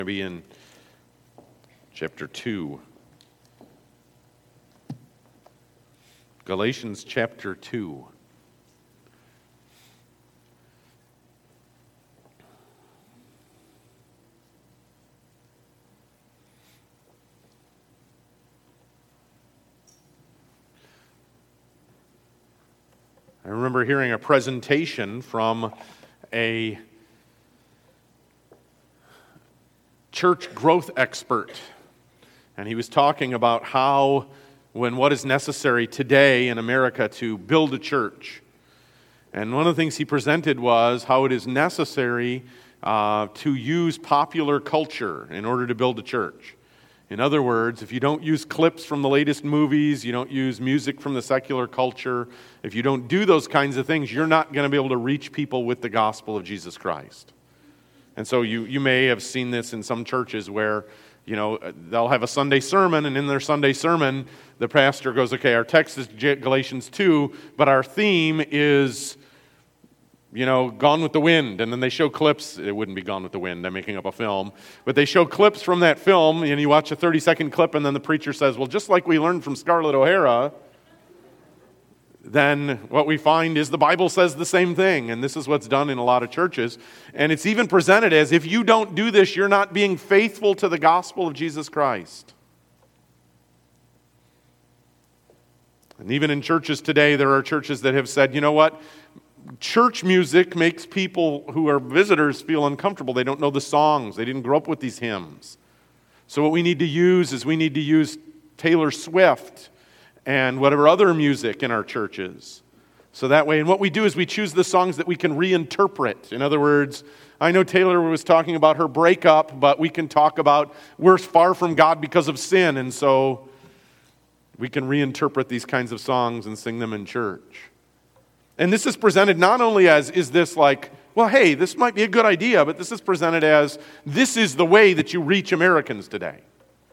To be in chapter 2. Galatians chapter 2. I remember hearing a presentation from a church growth expert, and he was talking about how, what is necessary today in America to build a church. And one of the things he presented was how it is necessary to use popular culture in order to build a church. In other words, if you don't use clips from the latest movies, you don't use music from the secular culture, if you don't do those kinds of things, you're not going to be able to reach people with the gospel of Jesus Christ. And so you may have seen this in some churches where, they'll have a Sunday sermon, and in their Sunday sermon, the pastor goes, okay, our text is Galatians 2, but our theme is, Gone with the Wind. And then they show clips. It wouldn't be Gone with the Wind. I'm making up a film. But they show clips from that film, and you watch a 30-second clip, and then the preacher says, well, just like we learned from Scarlett O'Hara, then what we find is the Bible says the same thing. And this is what's done in a lot of churches. And it's even presented as if you don't do this, you're not being faithful to the gospel of Jesus Christ. And even in churches today, there are churches that have said, you know what? Church music makes people who are visitors feel uncomfortable. They don't know the songs. They didn't grow up with these hymns. So what we need to use is Taylor Swift and whatever other music in our churches. So that way, and what we do is we choose the songs that we can reinterpret. In other words, I know Taylor was talking about her breakup, but we can talk about we're far from God because of sin, and so we can reinterpret these kinds of songs and sing them in church. And this is presented not only as, is this like, well, hey, this might be a good idea, but this is presented as, this is the way that you reach Americans today.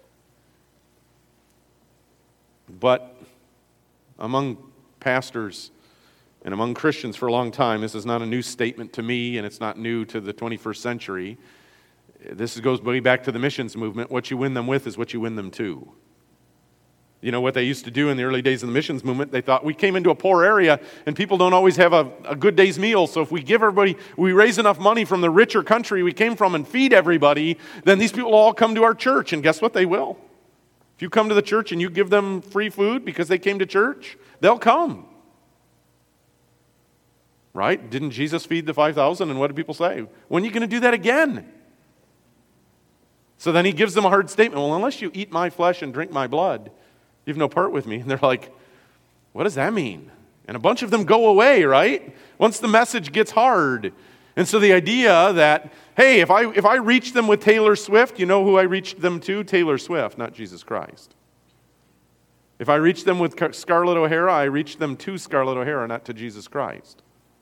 But among pastors and among Christians for a long time, this is not a new statement to me, and it's not new to the 21st century. This goes way back to the missions movement. What you win them with is what you win them to. You know what they used to do in the early days of the missions movement? They thought, we came into a poor area, and people don't always have a good day's meal, so if we give everybody, we raise enough money from the richer country we came from and feed everybody, then these people will all come to our church, and guess what? They will. If you come to the church and you give them free food because they came to church, they'll come. Right? Didn't Jesus feed the 5,000? And what did people say? When are you going to do that again? So then he gives them a hard statement. Well, unless you eat my flesh and drink my blood, you have no part with me. And they're like, what does that mean? And a bunch of them go away, right? Once the message gets hard. And so the idea that, hey, if I reach them with Taylor Swift, you know who I reached them to? Taylor Swift, not Jesus Christ. If I reach them with Scarlett O'Hara, I reach them to Scarlett O'Hara, not to Jesus Christ.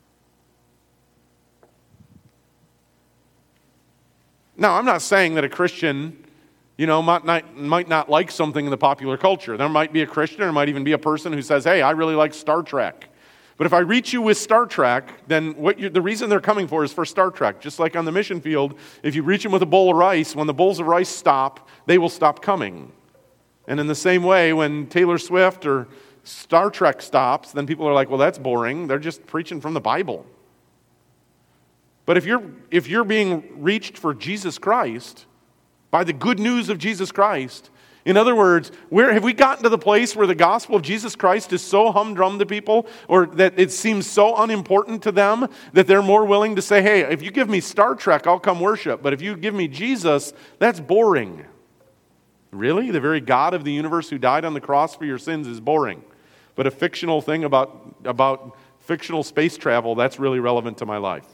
Now, I'm not saying that a Christian, might not like something in the popular culture. There might be a Christian, or might even be a person who says, hey, I really like Star Trek. But if I reach you with Star Trek, then the reason they're coming for is for Star Trek. Just like on the mission field, if you reach them with a bowl of rice, when the bowls of rice stop, they will stop coming. And in the same way, when Taylor Swift or Star Trek stops, then people are like, well, that's boring. They're just preaching from the Bible. But if you're being reached for Jesus Christ, by the good news of Jesus Christ, in other words, where have we gotten to the place where the gospel of Jesus Christ is so humdrum to people, or that it seems so unimportant to them that they're more willing to say, hey, if you give me Star Trek, I'll come worship. But if you give me Jesus, that's boring. Really? The very God of the universe who died on the cross for your sins is boring. But a fictional thing about fictional space travel, that's really relevant to my life.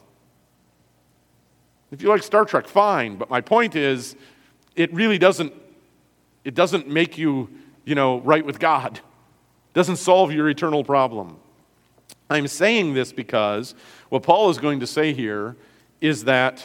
If you like Star Trek, fine. But my point is, it really doesn't make you, right with God. It doesn't solve your eternal problem. I'm saying this because what Paul is going to say here is that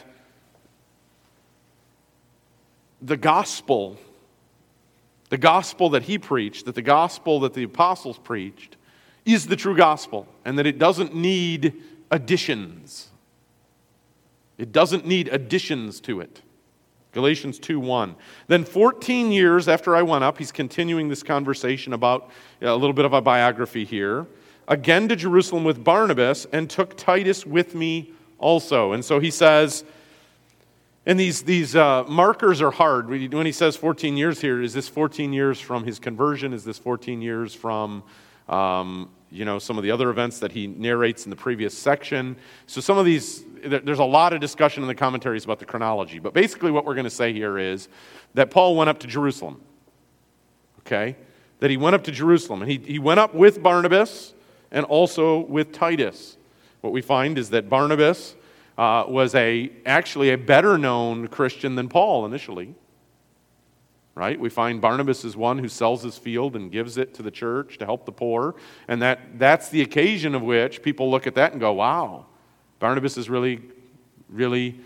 the gospel that he preached, that the gospel that the apostles preached, is the true gospel, and that it doesn't need additions. It doesn't need additions to it. Galatians 2:1. Then 14 years after I went up, he's continuing this conversation about a little bit of a biography here, again to Jerusalem with Barnabas, and took Titus with me also. And so he says, and these markers are hard. When he says 14 years here, is this 14 years from his conversion? Is this 14 years from some of the other events that he narrates in the previous section? So some of these, there's a lot of discussion in the commentaries about the chronology. But basically what we're going to say here is that Paul went up to Jerusalem. Okay? That he went up to Jerusalem. And he went up with Barnabas and also with Titus. What we find is that Barnabas was actually a better known Christian than Paul initially. Right? We find Barnabas is one who sells his field and gives it to the church to help the poor. And that's the occasion of which people look at that and go, wow, Barnabas is really, really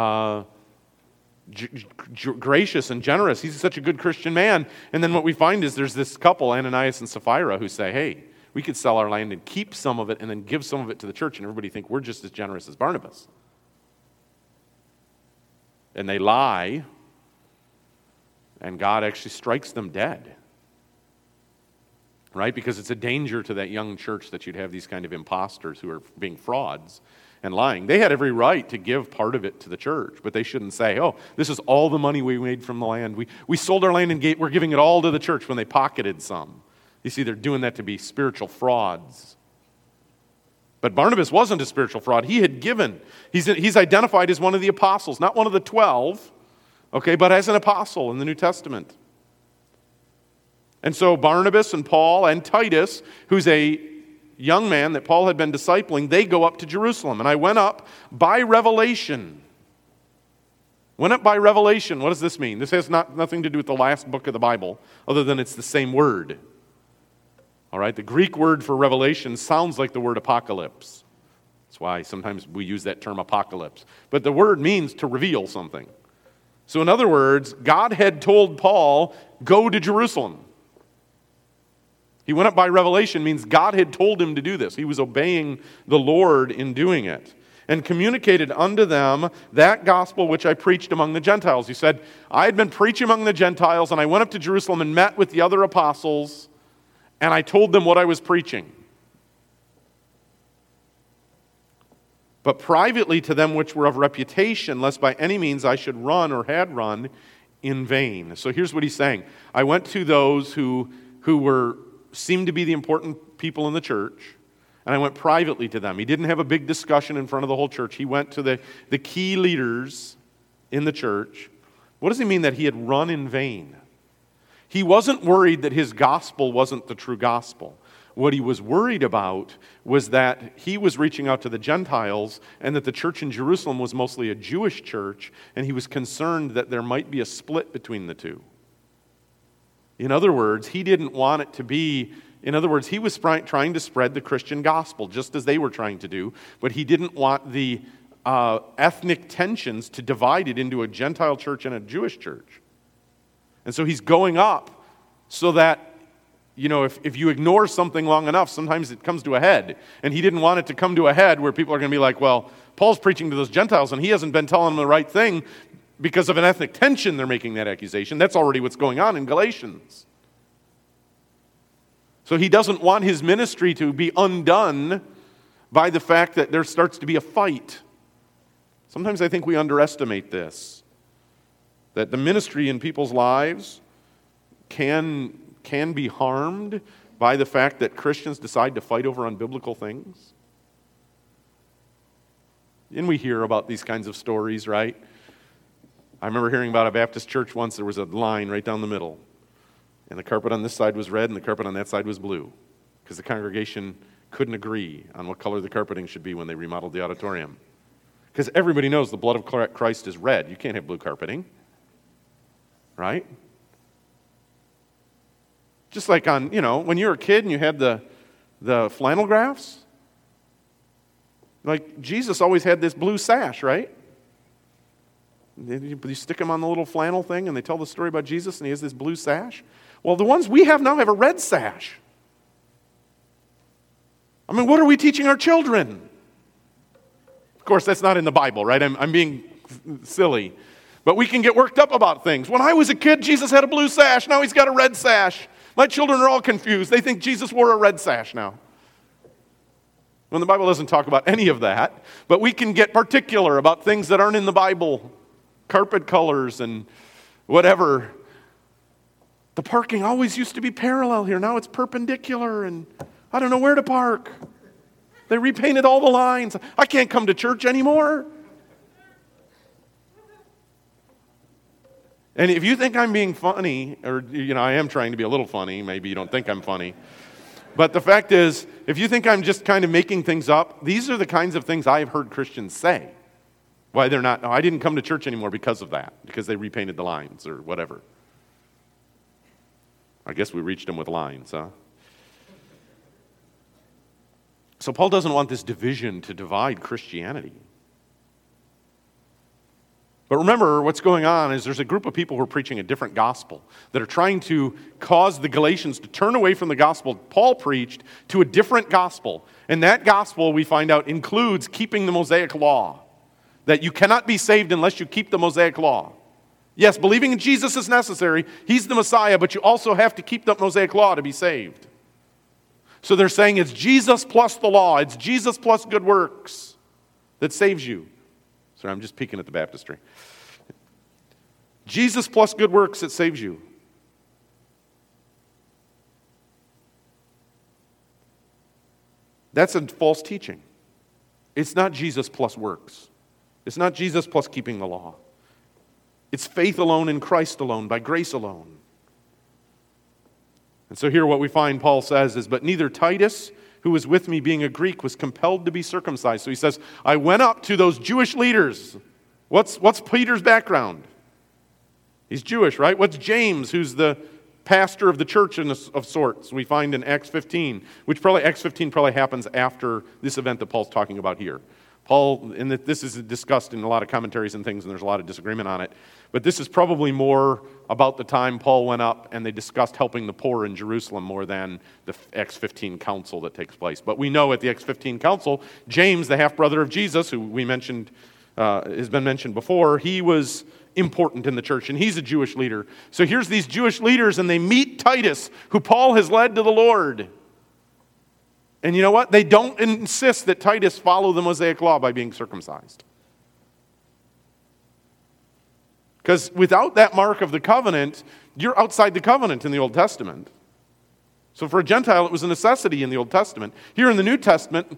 gracious and generous. He's such a good Christian man. And then what we find is there's this couple, Ananias and Sapphira, who say, hey, we could sell our land and keep some of it and then give some of it to the church, and everybody think we're just as generous as Barnabas. And they lie, and God actually strikes them dead. Right? Because it's a danger to that young church that you'd have these kind of imposters who are being frauds and lying. They had every right to give part of it to the church, but they shouldn't say, oh, this is all the money we made from the land. We sold our land and we're giving it all to the church, when they pocketed some. You see, they're doing that to be spiritual frauds. But Barnabas wasn't a spiritual fraud. He had given. He's identified as one of the apostles, not one of the 12, okay, but as an apostle in the New Testament. And so Barnabas and Paul and Titus, who's a young man that Paul had been discipling, they go up to Jerusalem. And I went up by revelation. Went up by revelation. What does this mean? This has nothing to do with the last book of the Bible, other than it's the same word. All right, the Greek word for revelation sounds like the word apocalypse. That's why sometimes we use that term apocalypse. But the word means to reveal something. So in other words, God had told Paul, go to Jerusalem. He went up by revelation means God had told him to do this. He was obeying the Lord in doing it. And communicated unto them that gospel which I preached among the Gentiles. He said, I had been preaching among the Gentiles, and I went up to Jerusalem and met with the other apostles, and I told them what I was preaching. But privately to them which were of reputation, lest by any means I should run or had run in vain. So here's what he's saying. I went to those who seemed to be the important people in the church, and I went privately to them. He didn't have a big discussion in front of the whole church. He went to the key leaders in the church. What does he mean that he had run in vain? He wasn't worried that his gospel wasn't the true gospel. What he was worried about was that he was reaching out to the Gentiles, and that the church in Jerusalem was mostly a Jewish church, and he was concerned that there might be a split between the two. In other words, he didn't want it to be, he was trying to spread the Christian gospel, just as they were trying to do, but he didn't want the ethnic tensions to divide it into a Gentile church and a Jewish church. And so he's going up so that, if you ignore something long enough, sometimes it comes to a head. And he didn't want it to come to a head where people are going to be like, well, Paul's preaching to those Gentiles and he hasn't been telling them the right thing. Because of an ethnic tension, they're making that accusation. That's already what's going on in Galatians. So he doesn't want his ministry to be undone by the fact that there starts to be a fight. Sometimes I think we underestimate this. That the ministry in people's lives can be harmed by the fact that Christians decide to fight over unbiblical things. And we hear about these kinds of stories, right? I remember hearing about a Baptist church once. There was a line right down the middle. And the carpet on this side was red and the carpet on that side was blue. Because the congregation couldn't agree on what color the carpeting should be when they remodeled the auditorium. Because everybody knows the blood of Christ is red. You can't have blue carpeting. Right? Just like when you were a kid and you had the flannel graphs. Like Jesus always had this blue sash, right? You stick him on the little flannel thing and they tell the story about Jesus and he has this blue sash. Well, the ones we have now have a red sash. I mean, what are we teaching our children? Of course, that's not in the Bible, right? I'm being silly. But we can get worked up about things. When I was a kid, Jesus had a blue sash. Now he's got a red sash. My children are all confused. They think Jesus wore a red sash now. When the Bible doesn't talk about any of that, but we can get particular about things that aren't in the Bible, carpet colors and whatever. The parking always used to be parallel here. Now it's perpendicular, and I don't know where to park. They repainted all the lines. I can't come to church anymore. And if you think I'm being funny, or I am trying to be a little funny, maybe you don't think I'm funny. But the fact is, if you think I'm just kind of making things up, these are the kinds of things I have heard Christians say. Why they're not, I didn't come to church anymore because of that, because they repainted the lines or whatever. I guess we reached them with lines, huh? So Paul doesn't want this division to divide Christianity. But remember, what's going on is there's a group of people who are preaching a different gospel that are trying to cause the Galatians to turn away from the gospel Paul preached to a different gospel. And that gospel, we find out, includes keeping the Mosaic law. That you cannot be saved unless you keep the Mosaic law. Yes, believing in Jesus is necessary. He's the Messiah, but you also have to keep the Mosaic law to be saved. So they're saying it's Jesus plus the law. It's Jesus plus good works that saves you. Sorry, I'm just peeking at the baptistry. Jesus plus good works that saves you. That's a false teaching. It's not Jesus plus works. It's not Jesus plus keeping the law. It's faith alone in Christ alone, by grace alone. And so here what we find Paul says is, but neither Titus, who was with me being a Greek, was compelled to be circumcised. So he says, I went up to those Jewish leaders. What's Peter's background? He's Jewish, right? What's James, who's the pastor of the church of sorts, we find in Acts 15, which Acts 15 probably happens after this event that Paul's talking about here. Paul, and this is discussed in a lot of commentaries and things, and there's a lot of disagreement on it, but this is probably more about the time Paul went up and they discussed helping the poor in Jerusalem more than the Acts 15 council that takes place. But we know at the Acts 15 council, James, the half-brother of Jesus, who we mentioned, has been mentioned before, he was important in the church, and he's a Jewish leader. So here's these Jewish leaders, and they meet Titus, who Paul has led to the Lord. And you know what? They don't insist that Titus follow the Mosaic law by being circumcised. Because without that mark of the covenant, you're outside the covenant in the Old Testament. So for a Gentile, it was a necessity in the Old Testament. Here in the New Testament,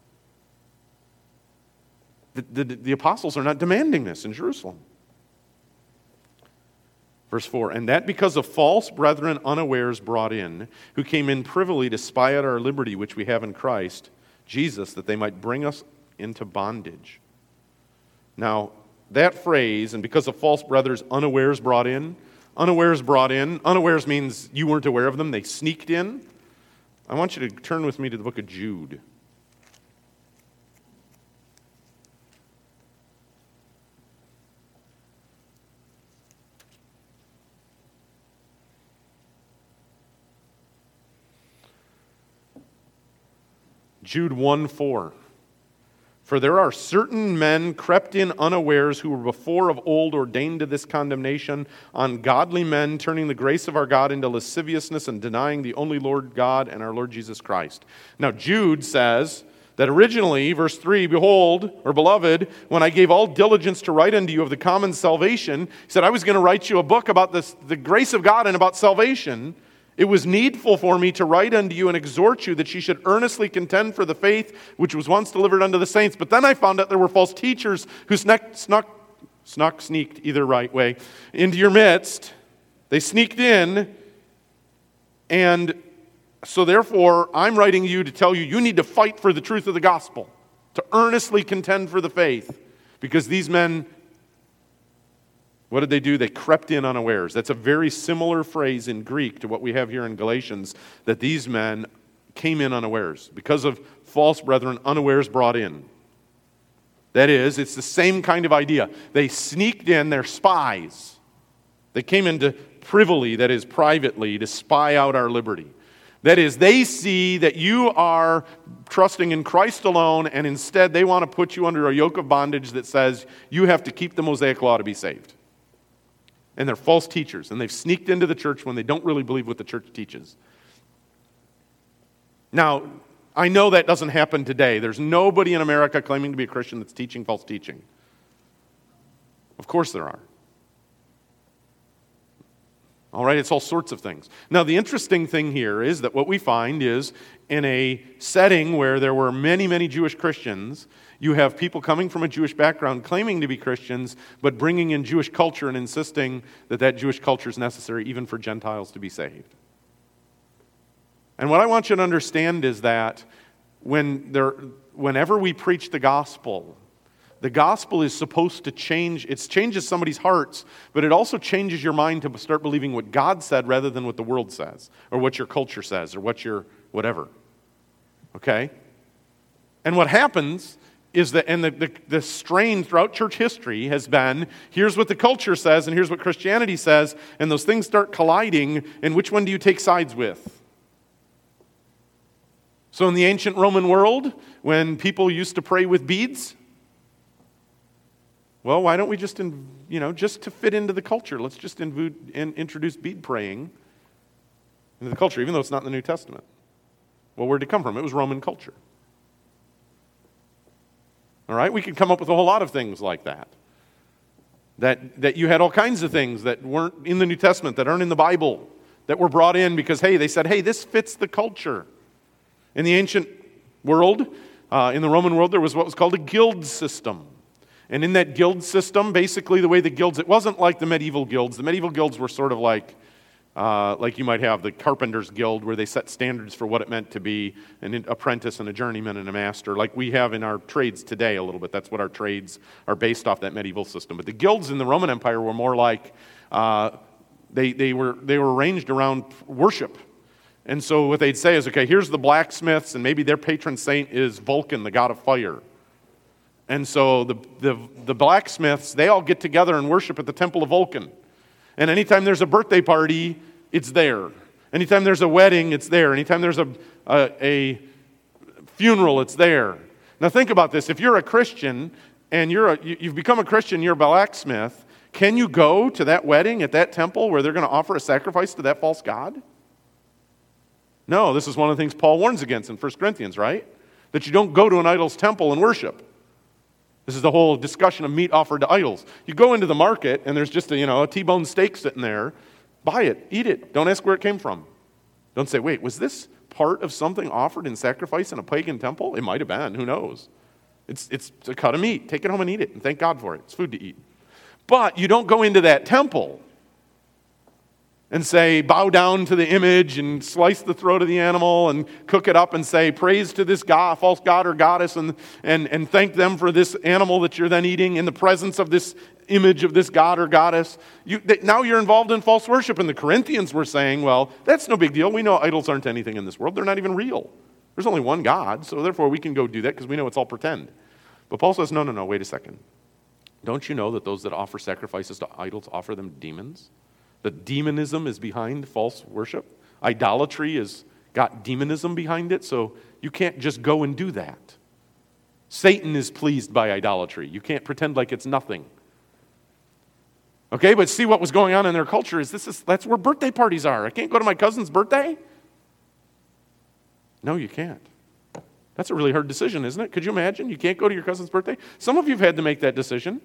the apostles are not demanding this in Jerusalem. Verse 4, and that because of false brethren unawares brought in, who came in privily to spy out our liberty which we have in Christ Jesus, that they might bring us into bondage. Now, that phrase, and because of false brothers unawares brought in, unawares means you weren't aware of them, they sneaked in. I want you to turn with me to the book of Jude. Jude 1:4. For there are certain men crept in unawares who were before of old ordained to this condemnation, ungodly men turning the grace of our God into lasciviousness and denying the only Lord God and our Lord Jesus Christ. Now Jude says that originally, verse 3, behold, or beloved, when I gave all diligence to write unto you of the common salvation, he said I was going to write you a book about the grace of God and about salvation. It was needful for me to write unto you and exhort you that ye should earnestly contend for the faith which was once delivered unto the saints. But then I found out there were false teachers who sneaked either right way into your midst. They sneaked in, and so therefore I'm writing you to tell you you need to fight for the truth of the gospel, to earnestly contend for the faith, because these men, what did they do? They crept in unawares. That's a very similar phrase in Greek to what we have here in Galatians, that these men came in unawares. Because of false brethren, unawares brought in. That is, it's the same kind of idea. They sneaked in, they're spies. They came into privily, that is privately, to spy out our liberty. That is, they see that you are trusting in Christ alone, and instead they want to put you under a yoke of bondage that says you have to keep the Mosaic law to be saved. and they're false teachers, and they've sneaked into the church when they don't really believe what the church teaches. Now, I know that doesn't happen today. There's nobody in America claiming to be a Christian that's teaching false teaching. Of course there are. All right, it's all sorts of things. Now, the interesting thing here is that what we find is in a setting where there were many, many Jewish Christians, you have people coming from a Jewish background claiming to be Christians, but bringing in Jewish culture and insisting that that Jewish culture is necessary even for Gentiles to be saved. And what I want you to understand is that whenever we preach the gospel is supposed to change. It changes somebody's hearts, but it also changes your mind to start believing what God said rather than what the world says, or what your culture says, or what your whatever. Okay? And what happens is that, and the strain throughout church history has been, here's what the culture says, and here's what Christianity says, and those things start colliding, and which one do you take sides with? So in the ancient Roman world, when people used to pray with beads, well, why don't we just to fit into the culture, let's just introduce bead praying into the culture, even though it's not in the New Testament. Well, where'd it come from? It was Roman culture. All right? We could come up with a whole lot of things like that. That you had all kinds of things that weren't in the New Testament, that aren't in the Bible, that were brought in because, hey, they said, hey, this fits the culture. In the ancient world, in the Roman world, there was what was called a guild system. And in that guild system, basically the way the guilds, it wasn't like the medieval guilds. The medieval guilds were sort of like you might have the carpenter's guild where they set standards for what it meant to be an apprentice and a journeyman and a master, like we have in our trades today a little bit. That's what our trades are based off, that medieval system. But the guilds in the Roman Empire were more like, they were arranged around worship. And so what they'd say is, okay, here's the blacksmiths, and maybe their patron saint is Vulcan, the god of fire. And so the blacksmiths, they all get together and worship at the temple of Vulcan. And anytime there's a birthday party, it's there. Anytime there's a wedding, it's there. Anytime there's a funeral, it's there. Now think about this. If you're a Christian and you've become a Christian, you're a blacksmith, can you go to that wedding at that temple where they're going to offer a sacrifice to that false god? No, this is one of the things Paul warns against in 1 Corinthians, right? That you don't go to an idol's temple and worship. This is the whole discussion of meat offered to idols. You go into the market and there's just a T-bone steak sitting there. Buy it, eat it. Don't ask where it came from. Don't say, wait, was this part of something offered in sacrifice in a pagan temple? It might have been, who knows? It's a cut of meat. Take it home and eat it, and thank God for it. It's food to eat. But you don't go into that temple and say, bow down to the image and slice the throat of the animal and cook it up and say, praise to this god, false god or goddess, and thank them for this animal that you're then eating in the presence of this image of this god or goddess. Now you're involved in false worship. And the Corinthians were saying, well, that's no big deal. We know idols aren't anything in this world. They're not even real. There's only one God, so therefore we can go do that because we know it's all pretend. But Paul says, no, wait a second. Don't you know that those that offer sacrifices to idols offer them to demons? That demonism is behind false worship. Idolatry has got demonism behind it, so you can't just go and do that. Satan is pleased by idolatry. You can't pretend like it's nothing. Okay, but see what was going on in their culture that's where birthday parties are. I can't go to my cousin's birthday? No, you can't. That's a really hard decision, isn't it? Could you imagine? You can't go to your cousin's birthday? Some of you have had to make that decision.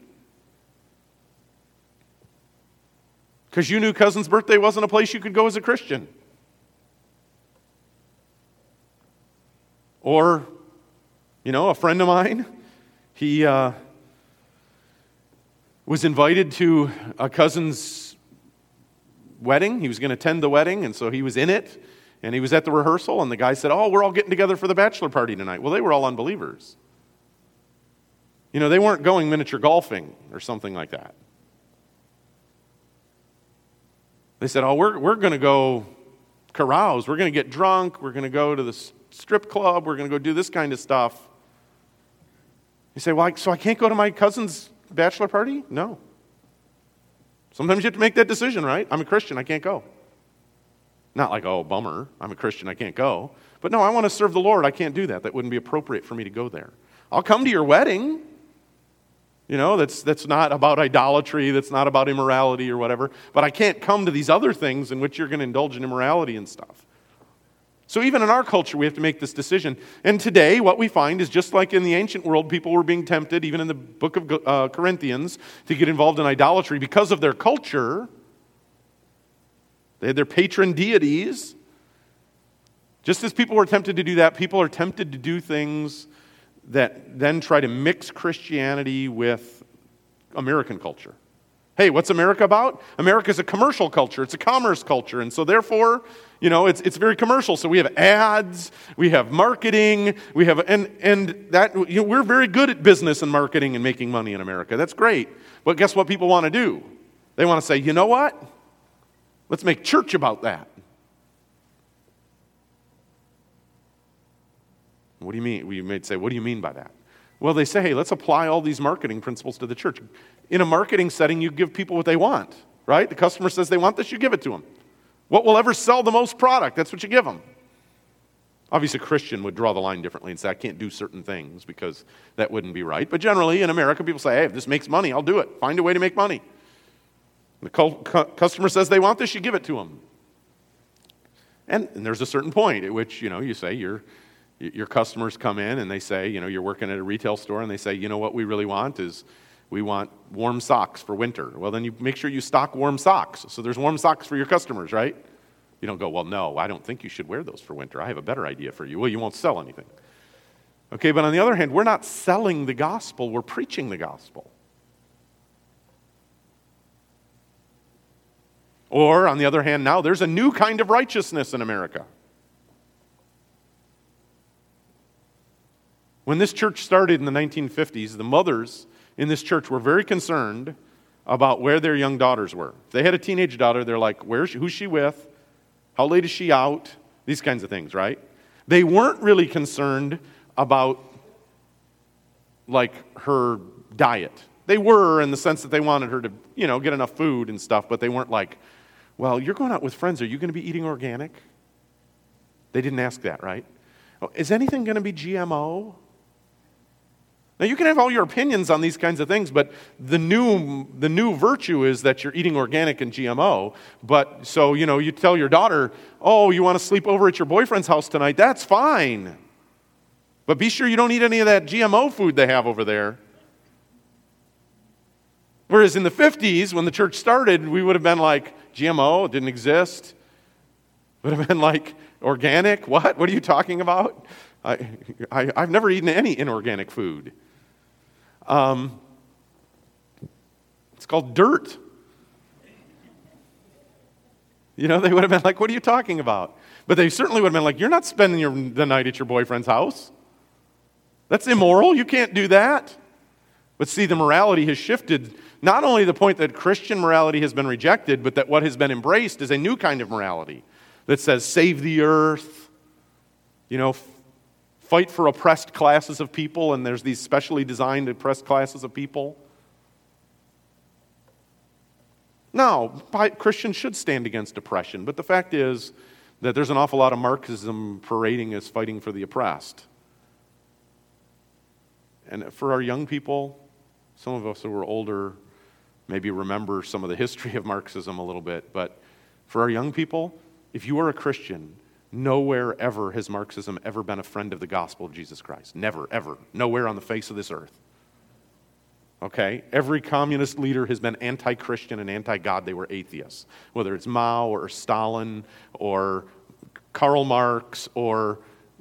Because you knew cousin's birthday wasn't a place you could go as a Christian. Or, a friend of mine, he was invited to a cousin's wedding. He was going to attend the wedding, and so he was in it, and he was at the rehearsal, and the guy said, we're all getting together for the bachelor party tonight. Well, they were all unbelievers. They weren't going miniature golfing or something like that. They said, we're going to go carouse. We're going to get drunk. We're going to go to the strip club. We're going to go do this kind of stuff. You say, well, so I can't go to my cousin's bachelor party? No. Sometimes you have to make that decision, right? I'm a Christian. I can't go. Not like, bummer. I'm a Christian. I can't go. But no, I want to serve the Lord. I can't do that. That wouldn't be appropriate for me to go there. I'll come to your wedding. That's not about idolatry, that's not about immorality or whatever. But I can't come to these other things in which you're going to indulge in immorality and stuff. So even in our culture, we have to make this decision. And today, what we find is just like in the ancient world, people were being tempted, even in the book of Corinthians, to get involved in idolatry because of their culture. They had their patron deities. Just as people were tempted to do that, people are tempted to do things that then try to mix Christianity with American culture. Hey, what's America about? America's a commercial culture. It's a commerce culture. And so therefore, it's very commercial. So we have ads, we have marketing, we have, and that, we're very good at business and marketing and making money in America. That's great. But guess what people want to do? They want to say, you know what? Let's make church about that. What do you mean? We might say, what do you mean by that? Well, they say, hey, let's apply all these marketing principles to the church. In a marketing setting, you give people what they want, right? The customer says they want this, you give it to them. What will ever sell the most product? That's what you give them. Obviously, a Christian would draw the line differently and say, I can't do certain things because that wouldn't be right. But generally, in America, people say, hey, if this makes money, I'll do it. Find a way to make money. The customer says they want this, you give it to them. And there's a certain point at which, you say your customers come in and they say, you're working at a retail store and they say, what we really want is we want warm socks for winter. Well, then you make sure you stock warm socks. So there's warm socks for your customers, right? You don't go, well, no, I don't think you should wear those for winter. I have a better idea for you. Well, you won't sell anything. Okay, but on the other hand, we're not selling the gospel, we're preaching the gospel. Or, on the other hand, now there's a new kind of righteousness in America. When this church started in the 1950s, the mothers in this church were very concerned about where their young daughters were. If they had a teenage daughter, they're like, who's she with? How late is she out? These kinds of things, right? They weren't really concerned about, her diet. They were in the sense that they wanted her to, get enough food and stuff, but they weren't like, well, you're going out with friends. Are you going to be eating organic? They didn't ask that, right? Oh, is anything going to be GMO? Now, you can have all your opinions on these kinds of things, but the new virtue is that you're eating organic and GMO. But so, you tell your daughter, oh, you want to sleep over at your boyfriend's house tonight? That's fine. But be sure you don't eat any of that GMO food they have over there. Whereas in the 50s, when the church started, we would have been like, GMO, it didn't exist. Would have been like, organic? What? What are you talking about? I've never eaten any inorganic food. It's called dirt. They would have been like, what are you talking about? But they certainly would have been like, you're not spending the night at your boyfriend's house. That's immoral. You can't do that. But see, the morality has shifted. Not only the point that Christian morality has been rejected, but that what has been embraced is a new kind of morality that says, save the earth, fight for oppressed classes of people, and there's these specially designed oppressed classes of people. Now, Christians should stand against oppression, but the fact is that there's an awful lot of Marxism parading as fighting for the oppressed. And for our young people, some of us who are older maybe remember some of the history of Marxism a little bit, but for our young people, if you are a Christian, nowhere ever has Marxism ever been a friend of the gospel of Jesus Christ. Never, ever. Nowhere on the face of this earth. Okay? Every communist leader has been anti-Christian and anti-God. They were atheists. Whether it's Mao or Stalin or Karl Marx or,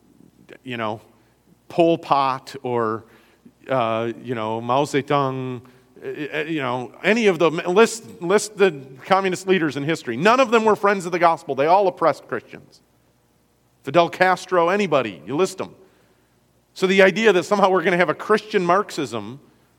Pol Pot or, Mao Zedong, any of them, list the communist leaders in history. None of them were friends of the gospel. They all oppressed Christians. Fidel Castro, anybody, you list them. So the idea that somehow we're going to have a Christian Marxism,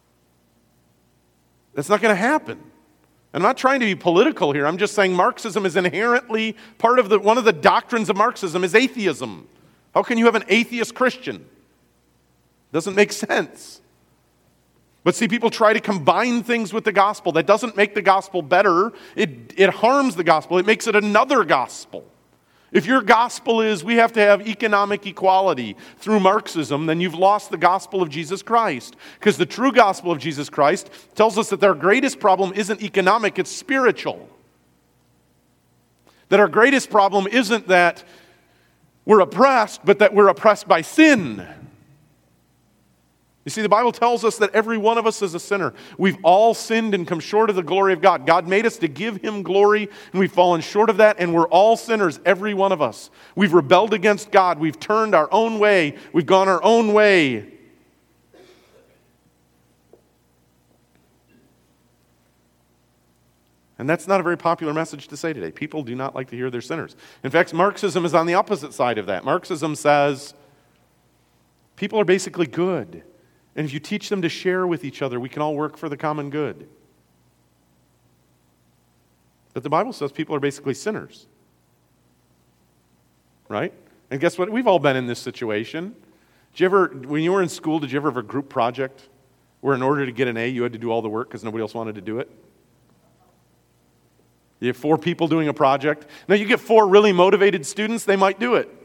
that's not going to happen. I'm not trying to be political here. I'm just saying Marxism is inherently part of one of the doctrines of Marxism is atheism. How can you have an atheist Christian? Doesn't make sense. But see, people try to combine things with the gospel. That doesn't make the gospel better. It harms the gospel. It makes it another gospel. If your gospel is we have to have economic equality through Marxism, then you've lost the gospel of Jesus Christ. Because the true gospel of Jesus Christ tells us that our greatest problem isn't economic, it's spiritual. That our greatest problem isn't that we're oppressed, but that we're oppressed by sin. You see, the Bible tells us that every one of us is a sinner. We've all sinned and come short of the glory of God. God made us to give Him glory, and we've fallen short of that, and we're all sinners, every one of us. We've rebelled against God. We've turned our own way. We've gone our own way. And that's not a very popular message to say today. People do not like to hear they're sinners. In fact, Marxism is on the opposite side of that. Marxism says people are basically good. And if you teach them to share with each other, we can all work for the common good. But the Bible says people are basically sinners. Right? And guess what? We've all been in this situation. When you were in school, did you ever have a group project where in order to get an A, you had to do all the work because nobody else wanted to do it? You have 4 people doing a project. Now, you get 4 really motivated students, they might do it.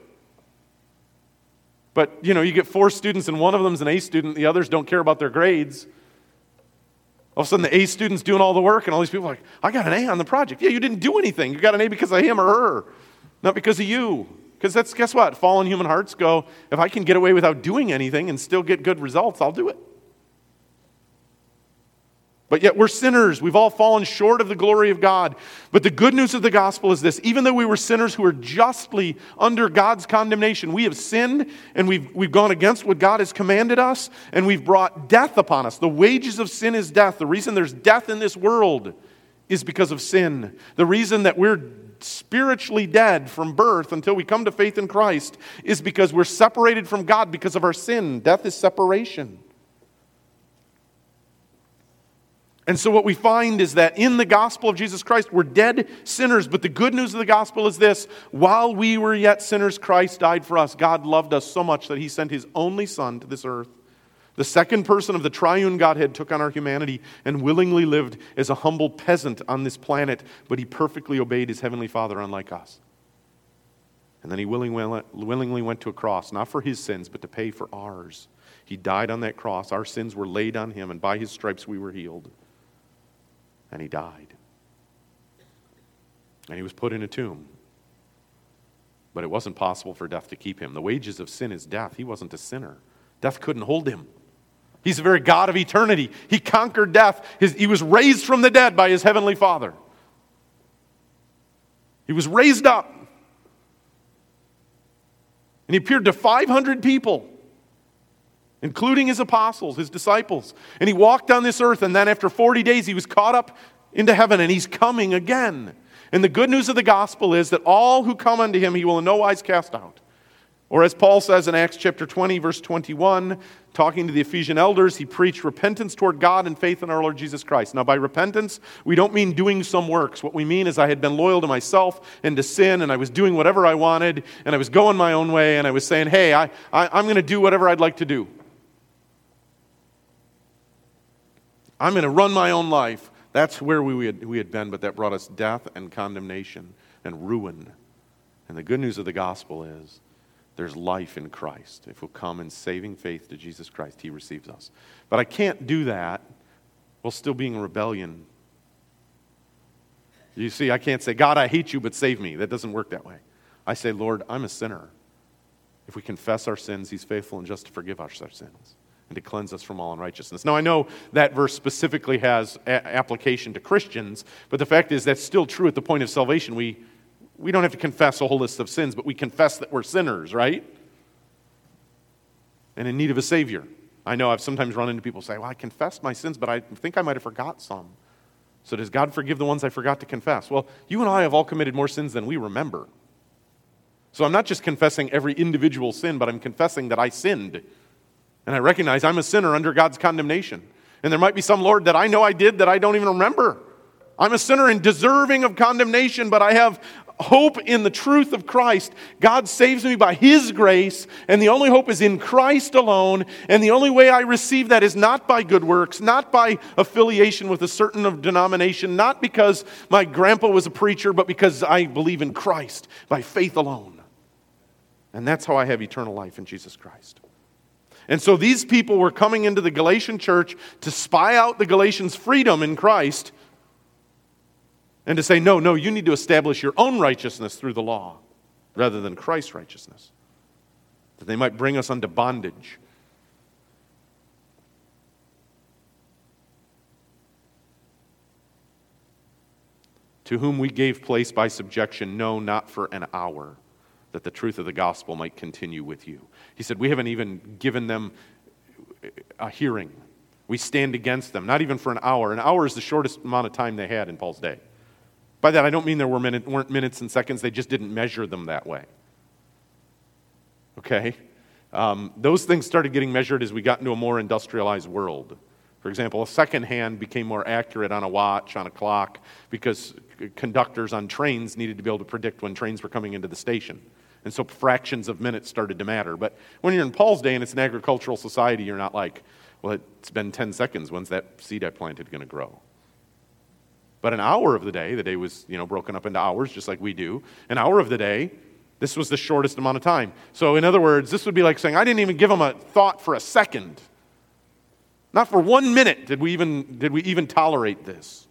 But, you get 4 students and one of them's an A student, the others don't care about their grades. All of a sudden, the A student's doing all the work, and all these people are like, I got an A on the project. Yeah, you didn't do anything. You got an A because of him or her, not because of you. Because guess what? Fallen human hearts go, if I can get away without doing anything and still get good results, I'll do it. But yet we're sinners. We've all fallen short of the glory of God. But the good news of the gospel is this. Even though we were sinners who are justly under God's condemnation, we have sinned and we've gone against what God has commanded us, and we've brought death upon us. The wages of sin is death. The reason there's death in this world is because of sin. The reason that we're spiritually dead from birth until we come to faith in Christ is because we're separated from God because of our sin. Death is separation. And so what we find is that in the gospel of Jesus Christ, we're dead sinners. But the good news of the gospel is this. While we were yet sinners, Christ died for us. God loved us so much that He sent His only Son to this earth. The second person of the triune Godhead took on our humanity and willingly lived as a humble peasant on this planet, but He perfectly obeyed His heavenly Father, unlike us. And then He willingly went to a cross, not for His sins, but to pay for ours. He died on that cross. Our sins were laid on Him, and by His stripes we were healed. And He died. And He was put in a tomb. But it wasn't possible for death to keep Him. The wages of sin is death. He wasn't a sinner. Death couldn't hold Him. He's the very God of eternity. He conquered death. He was raised from the dead by His heavenly Father. He was raised up. And He appeared to 500 people, including His apostles, His disciples. And He walked on this earth, and then after 40 days, He was caught up into heaven, and He's coming again. And the good news of the gospel is that all who come unto Him, He will in no wise cast out. Or as Paul says in Acts chapter 20, verse 21, talking to the Ephesian elders, he preached repentance toward God and faith in our Lord Jesus Christ. Now by repentance, we don't mean doing some works. What we mean is I had been loyal to myself and to sin, and I was doing whatever I wanted, and I was going my own way, and I was saying, hey, I'm going to do whatever I'd like to do. I'm going to run my own life. That's where we had been, but that brought us death and condemnation and ruin. And the good news of the gospel is there's life in Christ. If we'll come in saving faith to Jesus Christ, He receives us. But I can't do that while still being in rebellion. You see, I can't say, God, I hate you, but save me. That doesn't work that way. I say, Lord, I'm a sinner. If we confess our sins, He's faithful and just to forgive us our sins and to cleanse us from all unrighteousness. Now, I know that verse specifically has application to Christians, but the fact is that's still true at the point of salvation. We don't have to confess a whole list of sins, but we confess that we're sinners, right? And in need of a Savior. I know I've sometimes run into people who say, well, I confessed my sins, but I think I might have forgot some. So does God forgive the ones I forgot to confess? Well, you and I have all committed more sins than we remember. So I'm not just confessing every individual sin, but I'm confessing that I sinned. And I recognize I'm a sinner under God's condemnation. And there might be some, Lord, that I know I did that I don't even remember. I'm a sinner and deserving of condemnation, but I have hope in the truth of Christ. God saves me by His grace, and the only hope is in Christ alone, and the only way I receive that is not by good works, not by affiliation with a certain denomination, not because my grandpa was a preacher, but because I believe in Christ, by faith alone. And that's how I have eternal life in Jesus Christ. And so these people were coming into the Galatian church to spy out the Galatians' freedom in Christ and to say, no, you need to establish your own righteousness through the law rather than Christ's righteousness, that they might bring us unto bondage. To whom we gave place by subjection, no, not for an hour, that the truth of the gospel might continue with you. He said, we haven't even given them a hearing. We stand against them, not even for an hour. An hour is the shortest amount of time they had in Paul's day. By that, I don't mean there weren't minutes and seconds. They just didn't measure them that way. Okay? Those things started getting measured as we got into a more industrialized world. For example, a second hand became more accurate on a watch, on a clock, because conductors on trains needed to be able to predict when trains were coming into the station. And so fractions of minutes started to matter. But when you're in Paul's day and it's an agricultural society, you're not like, well, it's been 10 seconds. When's that seed I planted going to grow? But an hour of the day was, broken up into hours just like we do. An hour of the day, this was the shortest amount of time. So in other words, this would be like saying, I didn't even give them a thought for a second. Not for 1 minute did we even tolerate this.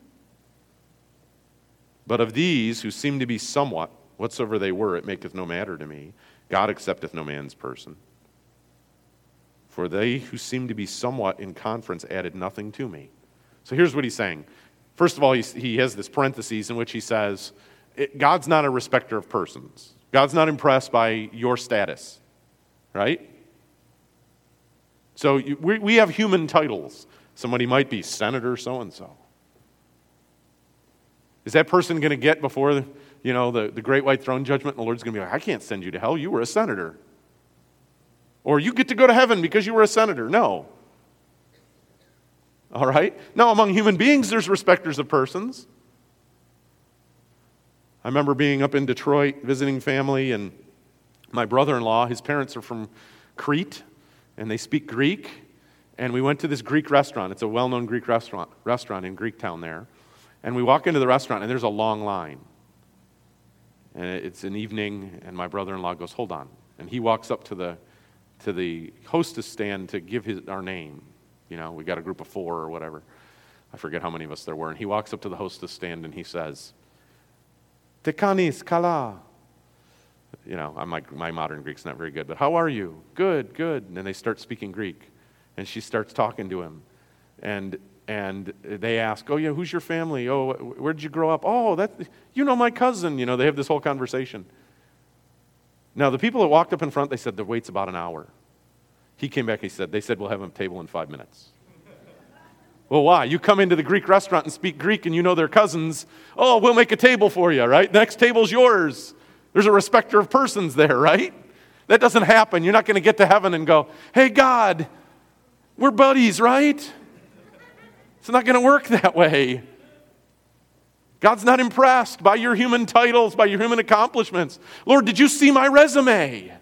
But of these who seem to be somewhat, whatsoever they were, it maketh no matter to me. God accepteth no man's person. For they who seem to be somewhat in conference added nothing to me. So here's what he's saying. First of all, he has this parenthesis in which he says, God's not a respecter of persons. God's not impressed by your status, right? So we have human titles. Somebody might be Senator so-and-so. Is that person going to get before the great white throne judgment, and the Lord's going to be like, I can't send you to hell, you were a senator. Or you get to go to heaven because you were a senator. No. All right? Now, among human beings, there's respecters of persons. I remember being up in Detroit, visiting family, and my brother-in-law, his parents are from Crete, and they speak Greek, and we went to this Greek restaurant. It's a well-known Greek restaurant in Greektown there. And we walk into the restaurant, and there's a long line. And it's an evening, and my brother-in-law goes, hold on. And he walks up to the hostess stand to give our name. We got a group of 4 or whatever. I forget how many of us there were. And he walks up to the hostess stand, and he says, Tekanis kala. My modern Greek's not very good, but how are you? Good, good. And then they start speaking Greek. And she starts talking to him. And they ask, oh, yeah, who's your family? Oh, where did you grow up? Oh, my cousin. They have this whole conversation. Now, the people that walked up in front, they said the wait's about an hour. He came back, they said, we'll have a table in 5 minutes. Well, why? You come into the Greek restaurant and speak Greek and you know they're cousins. Oh, we'll make a table for you, right? Next table's yours. There's a respecter of persons there, right? That doesn't happen. You're not going to get to heaven and go, hey, God, we're buddies, right? It's not going to work that way. God's not impressed by your human titles, by your human accomplishments. Lord, did you see my resume?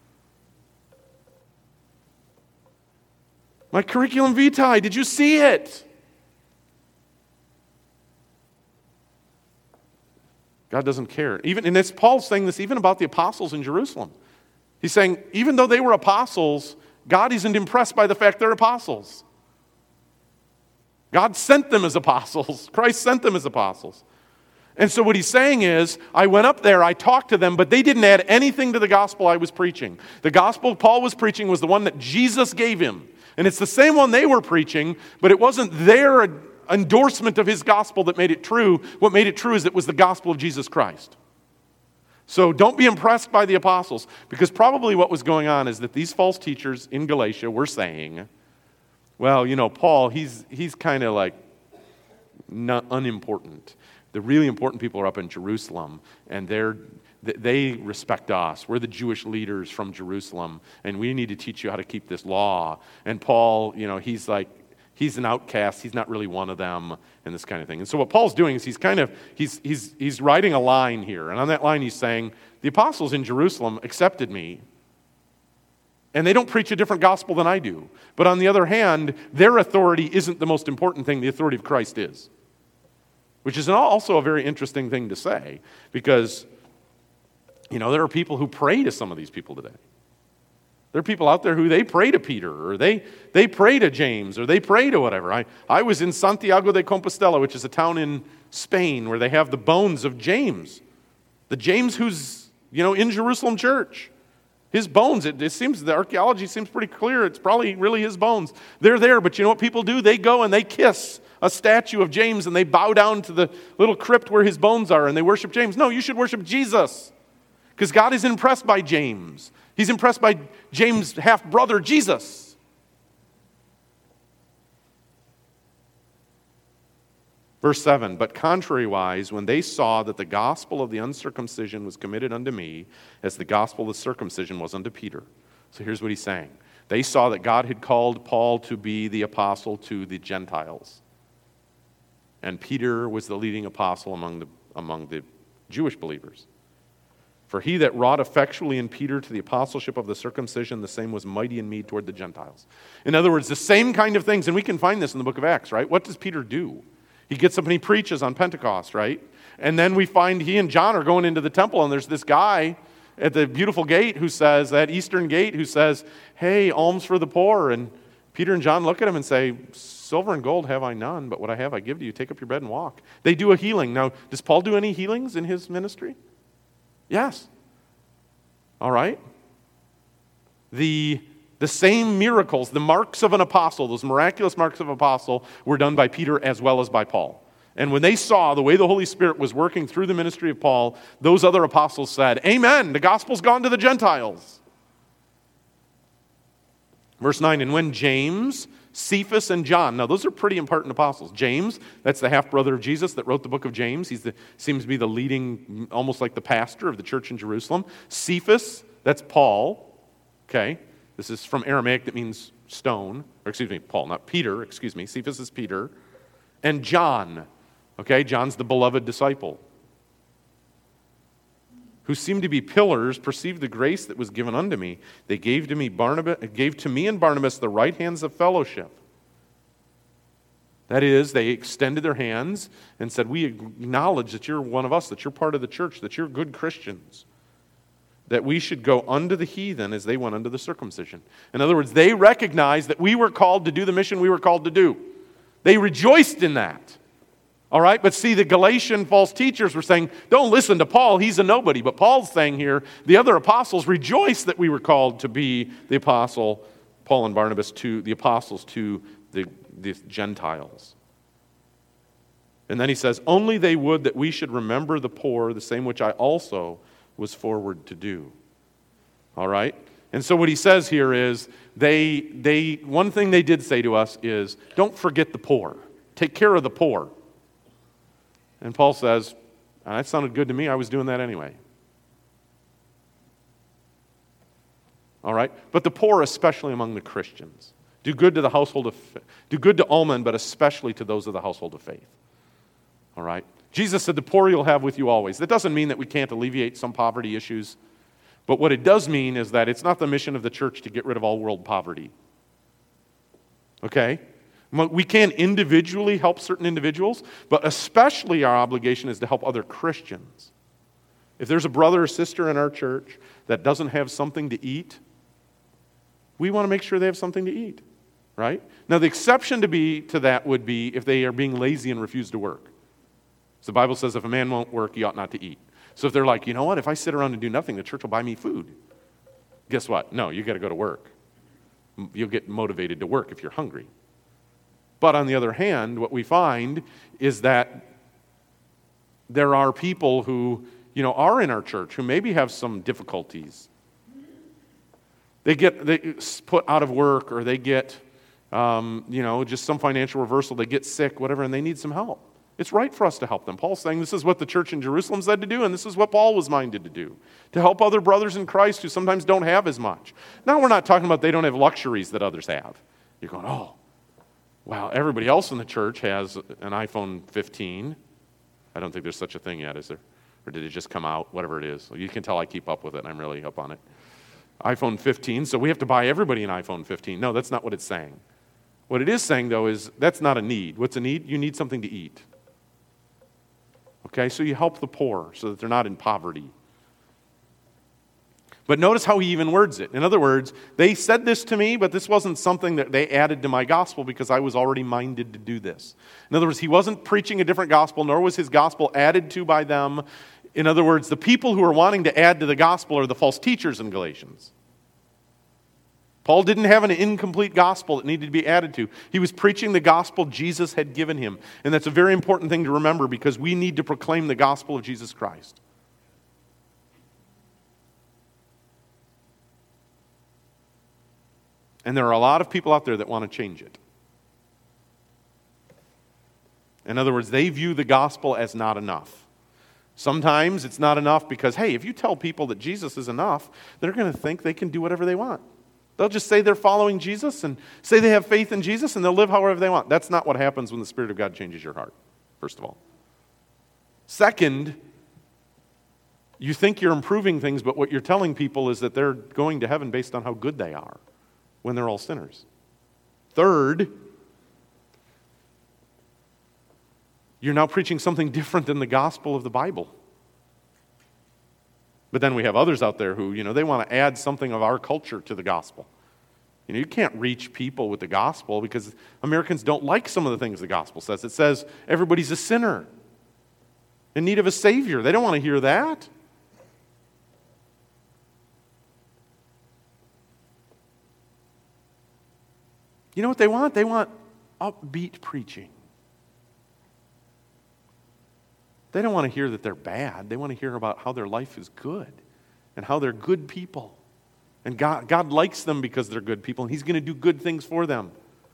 My curriculum vitae, did you see it? God doesn't care. And Paul's saying this even about the apostles in Jerusalem. He's saying, even though they were apostles, God isn't impressed by the fact they're apostles. God sent them as apostles. Christ sent them as apostles. And so what he's saying is, I went up there, I talked to them, but they didn't add anything to the gospel I was preaching. The gospel Paul was preaching was the one that Jesus gave him. And it's the same one they were preaching, but it wasn't their endorsement of his gospel that made it true. What made it true is it was the gospel of Jesus Christ. So don't be impressed by the apostles, because probably what was going on is that these false teachers in Galatia were saying, well, Paul, he's kind of like not unimportant. The really important people are up in Jerusalem, and they respect us. We're the Jewish leaders from Jerusalem, and we need to teach you how to keep this law. And Paul, he's like, He's an outcast. He's not really one of them, and this kind of thing. And so what Paul's doing is he's writing a line here. And on that line he's saying, the apostles in Jerusalem accepted me, and they don't preach a different gospel than I do. But on the other hand, their authority isn't the most important thing. The authority of Christ is. Which is also a very interesting thing to say, because, there are people who pray to some of these people today. There are people out there who they pray to Peter, or they pray to James, or they pray to whatever. I was in Santiago de Compostela, which is a town in Spain, where they have the bones of James. The James who's, in Jerusalem church. His bones, it seems, the archaeology seems pretty clear. It's probably really his bones. They're there, but you know what people do? They go and they kiss a statue of James, and they bow down to the little crypt where his bones are, and they worship James. No, you should worship Jesus, because God is impressed by James. He's impressed by James' half-brother, Jesus. Verse 7, but contrariwise, when they saw that the gospel of the uncircumcision was committed unto me, as the gospel of the circumcision was unto Peter. So here's what he's saying. They saw that God had called Paul to be the apostle to the Gentiles. And Peter was the leading apostle among the Jewish believers. For he that wrought effectually in Peter to the apostleship of the circumcision, the same was mighty in me toward the Gentiles. In other words, the same kind of things, and we can find this in the book of Acts, right? What does Peter do? He gets up and he preaches on Pentecost, right? And then we find he and John are going into the temple, and there's this guy at the beautiful gate who says, that eastern gate, who says, hey, alms for the poor. And Peter and John look at him and say, silver and gold have I none, but what I have I give to you. Take up your bed and walk. They do a healing. Now, does Paul do any healings in his ministry? Yes. All right. The same miracles, the marks of an apostle, those miraculous marks of an apostle, were done by Peter as well as by Paul. And when they saw the way the Holy Spirit was working through the ministry of Paul, those other apostles said, amen, the gospel's gone to the Gentiles. Verse 9, and when James, Cephas, and John, now those are pretty important apostles. James, that's the half-brother of Jesus that wrote the book of James. Seems to be the leading, almost like the pastor of the church in Jerusalem. Cephas, that's Paul, okay? This is from Aramaic that means stone, or excuse me, Paul, not Peter, excuse me. Cephas is Peter. And John, okay? John's the beloved disciple, who seemed to be pillars, perceived the grace that was given unto me. They gave to me and Barnabas the right hands of fellowship. That is, they extended their hands and said, we acknowledge that you're one of us, that you're part of the church, that you're good Christians, that we should go unto the heathen as they went unto the circumcision. In other words, they recognized that we were called to do the mission we were called to do. They rejoiced in that. All right, but see, the Galatian false teachers were saying, don't listen to Paul, he's a nobody. But Paul's saying here, the other apostles rejoiced that we were called to be the apostle, Paul and Barnabas, to the apostles to the Gentiles. And then he says, only they would that we should remember the poor, the same which I also was forward to do. All right? And so what he says here is, one thing they did say to us is, don't forget the poor. Take care of the poor. And Paul says, that sounded good to me. I was doing that anyway. All right? But the poor, especially among the Christians. Do good to all men, but especially to those of the household of faith. All right? Jesus said, the poor you'll have with you always. That doesn't mean that we can't alleviate some poverty issues. But what it does mean is that it's not the mission of the church to get rid of all world poverty. Okay? We can individually help certain individuals, but especially our obligation is to help other Christians. If there's a brother or sister in our church that doesn't have something to eat, we want to make sure they have something to eat, right? Now, the exception to that would be if they are being lazy and refuse to work. So the Bible says if a man won't work, he ought not to eat. So if they're like, you know what, if I sit around and do nothing, the church will buy me food. Guess what? No, you got to go to work. You'll get motivated to work if you're hungry. But on the other hand, what we find is that there are people who, are in our church who maybe have some difficulties. They put out of work, or they get, just some financial reversal. They get sick, whatever, and they need some help. It's right for us to help them. Paul's saying this is what the church in Jerusalem said to do, and this is what Paul was minded to do, to help other brothers in Christ who sometimes don't have as much. Now, we're not talking about they don't have luxuries that others have. You're going, Well, everybody else in the church has an iPhone 15. I don't think there's such a thing yet, is there? Or did it just come out? Whatever it is. You can tell I keep up with it, and I'm really up on it. iPhone 15, so we have to buy everybody an iPhone 15. No, that's not what it's saying. What it is saying, though, is that's not a need. What's a need? You need something to eat. Okay, so you help the poor so that they're not in poverty. But notice how he even words it. In other words, they said this to me, but this wasn't something that they added to my gospel because I was already minded to do this. In other words, he wasn't preaching a different gospel, nor was his gospel added to by them. In other words, the people who are wanting to add to the gospel are the false teachers in Galatians. Paul didn't have an incomplete gospel that needed to be added to. He was preaching the gospel Jesus had given him. And that's a very important thing to remember because we need to proclaim the gospel of Jesus Christ. And there are a lot of people out there that want to change it. In other words, they view the gospel as not enough. Sometimes it's not enough because, hey, if you tell people that Jesus is enough, they're going to think they can do whatever they want. They'll just say they're following Jesus and say they have faith in Jesus and they'll live however they want. That's not what happens when the Spirit of God changes your heart, first of all. Second, you think you're improving things, but what you're telling people is that they're going to heaven based on how good they are when they're all sinners. Third, you're now preaching something different than the gospel of the Bible. But then we have others out there who, they want to add something of our culture to the gospel. You can't reach people with the gospel because Americans don't like some of the things the gospel says. It says everybody's a sinner in need of a Savior. They don't want to hear that. You know what they want? They want upbeat preaching. They don't want to hear that they're bad. They want to hear about how their life is good and how they're good people. And God likes them because they're good people, and He's going to do good things for them.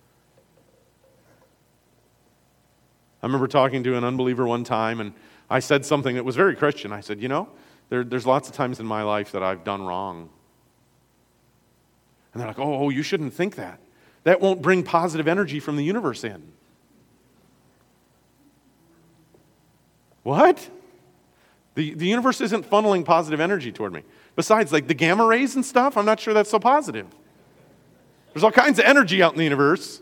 I remember talking to an unbeliever one time, and I said something that was very Christian. I said, there's lots of times in my life that I've done wrong. And they're like, oh, you shouldn't think that. That won't bring positive energy from the universe in. What? The universe isn't funneling positive energy toward me. Besides, like the gamma rays and stuff, I'm not sure that's so positive. There's all kinds of energy out in the universe.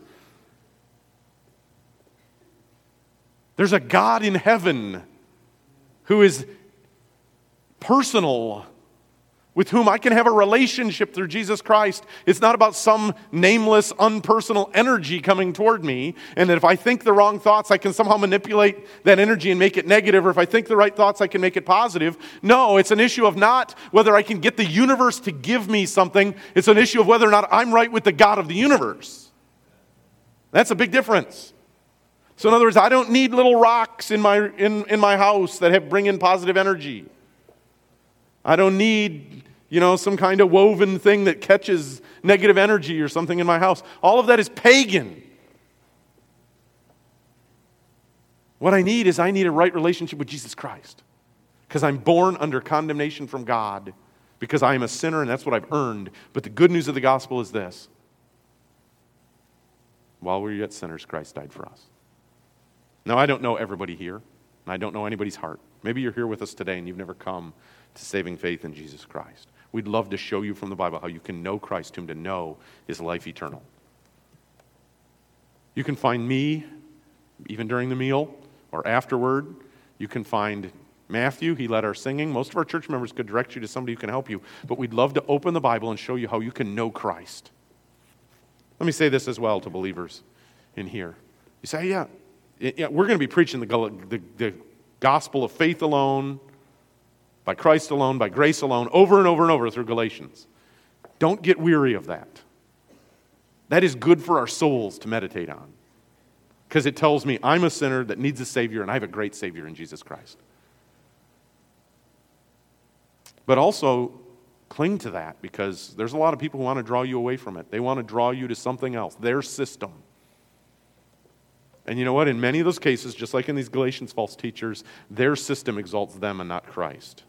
There's a God in heaven who is personal, with whom I can have a relationship through Jesus Christ. It's not about some nameless, unpersonal energy coming toward me, and that if I think the wrong thoughts, I can somehow manipulate that energy and make it negative, or if I think the right thoughts, I can make it positive. No, it's an issue of not whether I can get the universe to give me something. It's an issue of whether or not I'm right with the God of the universe. That's a big difference. So in other words, I don't need little rocks in my house that bring in positive energy. I don't need, some kind of woven thing that catches negative energy or something in my house. All of that is pagan. What I need is a right relationship with Jesus Christ. Because I'm born under condemnation from God. Because I am a sinner and that's what I've earned. But the good news of the gospel is this. While we were yet sinners, Christ died for us. Now, I don't know everybody here. And I don't know anybody's heart. Maybe you're here with us today and you've never come to saving faith in Jesus Christ. We'd love to show you from the Bible how you can know Christ, whom to know is life eternal. You can find me, even during the meal or afterward. You can find Matthew. He led our singing. Most of our church members could direct you to somebody who can help you. But we'd love to open the Bible and show you how you can know Christ. Let me say this as well to believers in here. You say, yeah, we're going to be preaching the gospel of faith alone, by Christ alone, by grace alone, over and over and over through Galatians. Don't get weary of that. That is good for our souls to meditate on. Because it tells me I'm a sinner that needs a Savior, and I have a great Savior in Jesus Christ. But also, cling to that, because there's a lot of people who want to draw you away from it. They want to draw you to something else, their system. And you know what? In many of those cases, just like in these Galatians false teachers, their system exalts them and not Christ.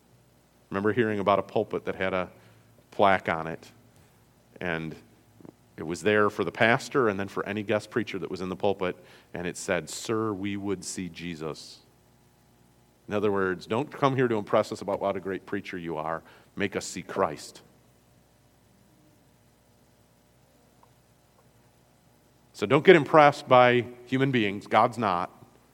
Remember hearing about a pulpit that had a plaque on it, and It was there for the pastor and then for any guest preacher that was in the pulpit, and it said, "Sir, we would see Jesus." In other words, don't come here to impress us about what a great preacher you are. Make us see Christ. So don't get impressed by human beings. God's not.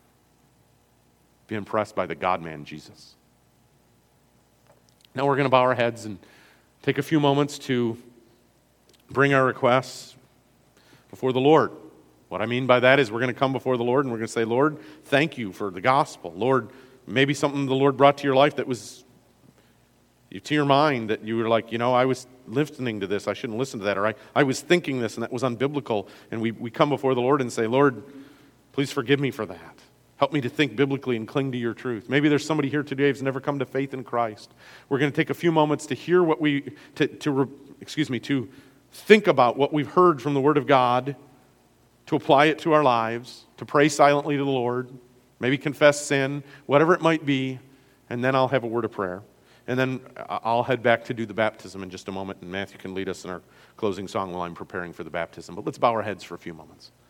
Be impressed by the God-man, Jesus. Now we're going to bow our heads and take a few moments to bring our requests before the Lord. What I mean by that is we're going to come before the Lord and we're going to say, "Lord, thank you for the gospel. Lord, maybe something the Lord brought to your life that was to your mind that you were like, I was listening to this, I shouldn't listen to that, or I was thinking this and that was unbiblical." And we come before the Lord and say, "Lord, please forgive me for that. Help me to think biblically and cling to your truth." Maybe there's somebody here today who's never come to faith in Christ. We're going to take a few moments to hear what to think about what we've heard from the Word of God, to apply it to our lives, to pray silently to the Lord, maybe confess sin, whatever it might be, and then I'll have a word of prayer. And then I'll head back to do the baptism in just a moment, and Matthew can lead us in our closing song while I'm preparing for the baptism. But let's bow our heads for a few moments.